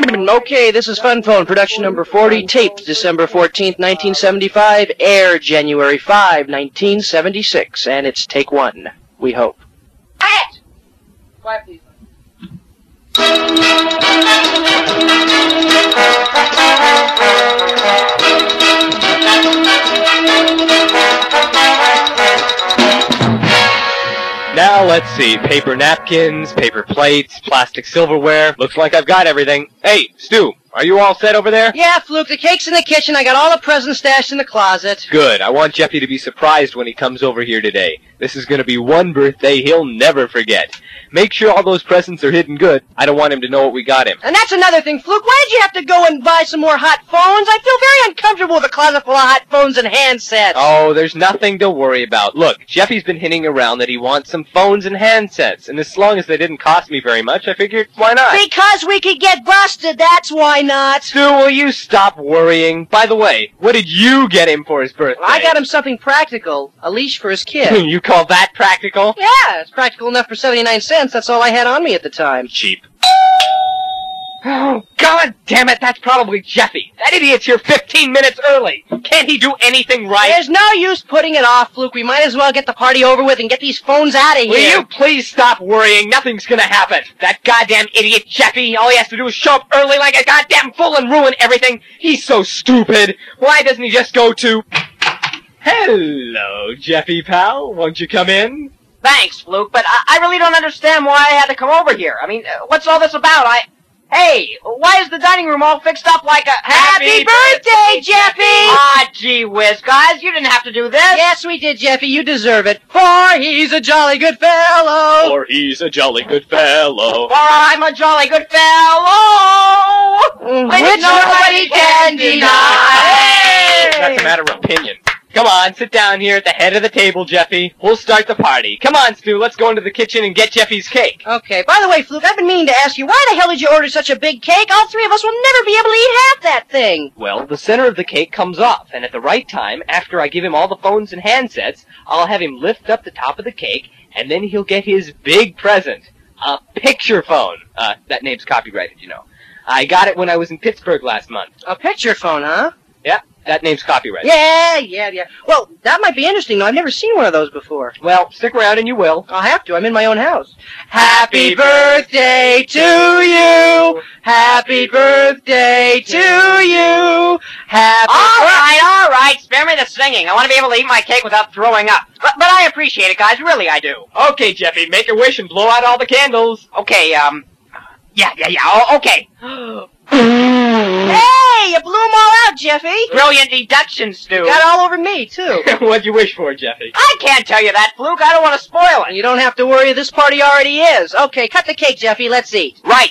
Okay, this is Fun Phone, production number 40, taped December 14th, 1975, aired January 5, 1976, and it's take one, we hope. Quiet! Quiet, please. Now, let's see. Paper napkins, paper plates, plastic silverware. Looks like I've got everything. Hey, Stu, are you all set over there? Yeah, Fluke, the cake's in the kitchen. I got all the presents stashed in the closet. Good. I want Jeffy to be surprised when he comes over here today. This is going to be one birthday he'll never forget. Make sure all those presents are hidden good. I don't want him to know what we got him. And that's another thing, Fluke. Why did you have to go and buy some more hot phones? I feel very uncomfortable with a closet full of hot phones and handsets. Oh, there's nothing to worry about. Look, Jeffy's been hinting around that he wants some phones and handsets, and as long as they didn't cost me very much, I figured, why not? Because we could get busted, that's why not. Stu, will you stop worrying? By the way, what did you get him for his birthday? Well, I got him something practical. A leash for his kid. You call that practical? Yeah, it's practical enough for 79 cents. That's all I had on me at the time. Cheap. Oh, God damn it, that's probably Jeffy. That idiot's here 15 minutes early. Can't he do anything right? There's no use putting it off, Fluke. We might as well get the party over with and get these phones out of here. Will you please stop worrying? Nothing's gonna happen. That goddamn idiot Jeffy, all he has to do is show up early like a goddamn fool and ruin everything. He's so stupid. Why doesn't he just go to... Hello, Jeffy pal. Won't you come in? Thanks, Fluke, but I really don't understand why I had to come over here. I mean, what's all this about? Hey, why is the dining room all fixed up like a... Happy birthday, Jeffy! Ah, gee whiz, guys, you didn't have to do this. Yes, we did, Jeffy. You deserve it. For he's a jolly good fellow. For he's a jolly good fellow. For I'm a jolly good fellow. Which nobody can deny. That's a matter of opinion. Come on, sit down here at the head of the table, Jeffy. We'll start the party. Come on, Stu, let's go into the kitchen and get Jeffy's cake. Okay, by the way, Fluke, I've been meaning to ask you, why the hell did you order such a big cake? All three of us will never be able to eat half that thing. Well, the center of the cake comes off, and at the right time, after I give him all the phones and handsets, I'll have him lift up the top of the cake, and then he'll get his big present. A picture phone. That name's copyrighted, you know. I got it when I was in Pittsburgh last month. A picture phone, huh? Yeah. That name's copyrighted. Yeah. Well, that might be interesting, though. I've never seen one of those before. Well, stick around and you will. I'll have to. I'm in my own house. Happy birthday to you. Happy birthday to you. All right. Spare me the singing. I want to be able to eat my cake without throwing up. But I appreciate it, guys. Really, I do. Okay, Jeffy, make your wish and blow out all the candles. Okay, yeah. Okay. Hey, you blew them all out, Jeffy. Brilliant deduction, Stu. Got all over me, too. What'd you wish for, Jeffy? I can't tell you that, Fluke. I don't want to spoil it. You don't have to worry. This party already is. Okay, cut the cake, Jeffy. Let's eat. Right.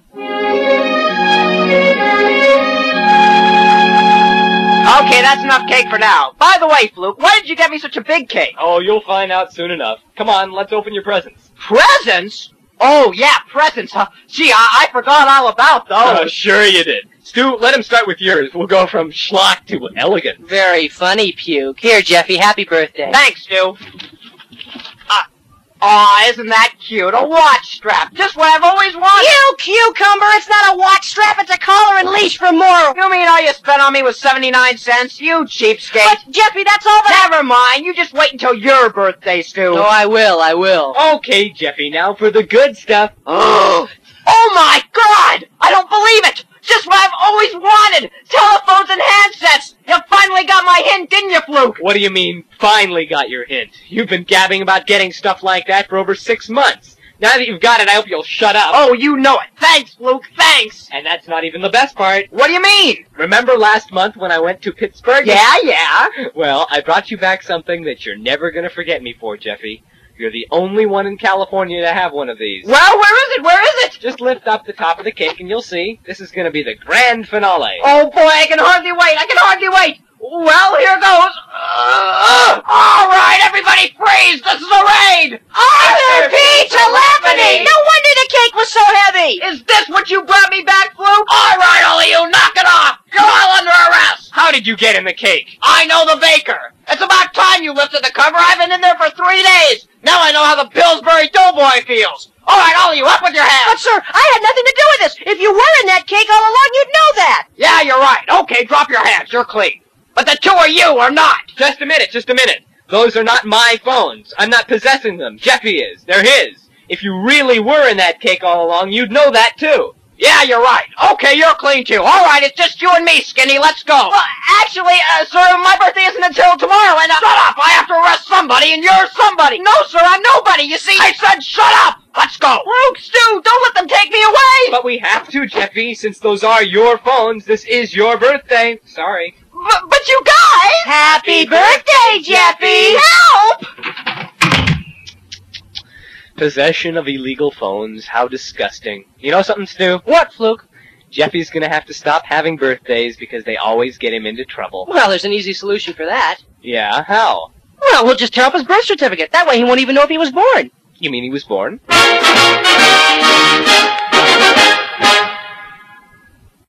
Okay, that's enough cake for now. By the way, Fluke, why did you get me such a big cake? Oh, you'll find out soon enough. Come on, let's open your presents. Presents? Oh, yeah, presents, huh? Gee, I forgot all about those. Oh, sure you did. Stu, let him start with yours. We'll go from schlock to elegant. Very funny, Puke. Here, Jeffy, happy birthday. Thanks, Stu. Aw, isn't that cute? A watch strap. Just what I've always wanted. You cucumber! It's not a watch strap, it's a collar and leash for more. You mean all you spent on me was 79 cents? You cheapskate. But, Jeffy, that's all that... Never mind. You just wait until your birthday, Stu. Oh, I will. Okay, Jeffy, now for the good stuff. Oh my God! I don't believe it! Just what I've always wanted! Telephones and handsets! You finally got my hint, didn't you, Fluke? What do you mean, finally got your hint? You've been gabbing about getting stuff like that for over 6 months. Now that you've got it, I hope you'll shut up. Oh, you know it. Thanks, Fluke, thanks! And that's not even the best part. What do you mean? Remember last month when I went to Pittsburgh? Yeah. Well, I brought you back something that you're never gonna forget me for, Jeffy. You're the only one in California to have one of these. Well, where is it? Just lift up the top of the cake and you'll see. This is gonna be the grand finale. Oh boy, I can hardly wait. Well, here goes. All right, everybody freeze. This is a raid. Arthur P. Telephony! No wonder the cake was so heavy. Is this what you brought me back, Fluke? All right, all of you, knock it off. You're all under arrest. How did you get in the cake? I know the baker. It's about time you lifted the cover. I've been in there for 3 days. Now I know how the Pillsbury Doughboy feels. All right, all of you, up with your hands. But, sir, I had nothing to do with this. If you were in there, that cake all along, you'd know that! Yeah, you're right. Okay, drop your hands. You're clean. But the two of you are not. Just a minute. Those are not my phones. I'm not possessing them. Jeffy is. They're his. If you really were in that cake all along, you'd know that too. Yeah, you're right. Okay, you're clean too. All right, it's just you and me, Skinny. Let's go. Well, actually, sir, my birthday isn't until tomorrow, and Shut up! I have to arrest somebody, and you're somebody. No, sir, I'm nobody, you see. I said shut up! Let's go. Luke, Stu, don't let them take me away! But we have to, Jeffy, since those are your phones. This is your birthday. Sorry. But you guys! Happy birthday, Jeffy! Help! Possession of illegal phones. How disgusting. You know something, Stu? What, Fluke? Jeffy's gonna have to stop having birthdays because they always get him into trouble. Well, there's an easy solution for that. Yeah, how? Well, we'll just tear up his birth certificate. That way he won't even know if he was born. You mean he was born?